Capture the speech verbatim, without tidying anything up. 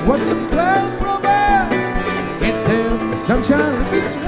watch some clouds roll by. Get down, sunshine, and get you